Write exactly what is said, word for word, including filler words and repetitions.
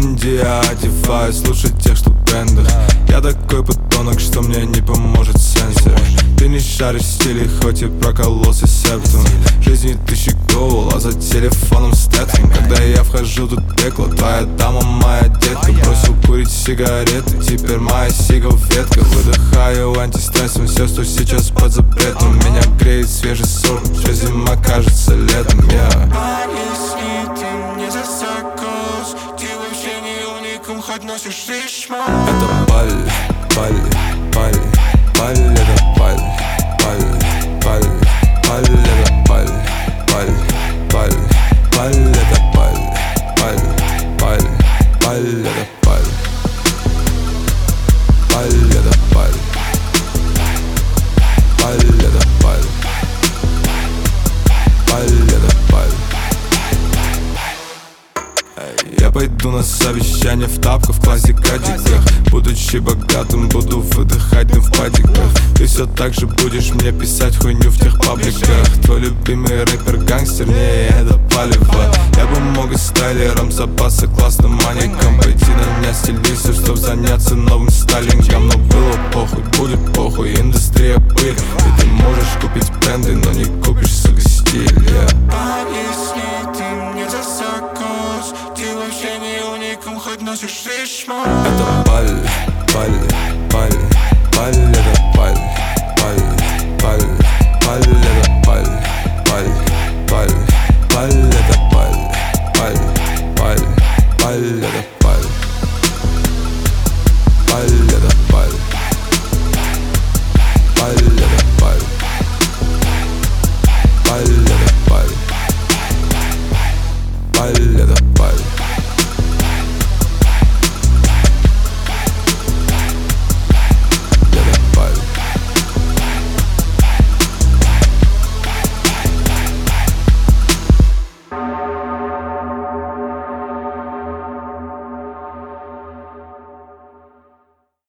тренде, я одеваюсь лучше тех, что в брендах. Я такой подонок, что мне не поможет сенсор. Ты не шаришь в стиле, хоть и прокололся септом. В жизни тысячи гол, а за телефоном стэтом. Когда я вхожу, тут пекло, твоя дама моя детка. Бросил курить сигареты, теперь моя сигаретка. Выдыхаю антистрессом, все, что сейчас под запретом. Меня греет свежий сорт, что зима кажется летом. А если ты мне засокос, ты вообще не уникум, хоть носишь ришма. Это баль, баль, баль, баль, это баль, баль, баль, баль, это баль, баль, баль, баль, это баль, баль, баль, баль, это баль, баль, это баль, баль, это баль, баль, это баль. Я пойду на совещание в тапках, в классикатиках. Будучи богатым, буду выдыхать дым в патиках. Ты все так же будешь мне писать хуйню в тех пабликах. Твой любимый рэпер гангстер, не, это палево. Я бы мог и стайлером запасы классным маником. Пойти нанять стилиста, чтоб заняться новым стайлингом. Но было похуй, будет похуй, индустрия пыль. И ты можешь купить бренды, но не купишь, сука, стиль, yeah. А если ты мне засокос, ты вообще не уникум, хоть носишь ришма. Это баль, баль, баль, баль.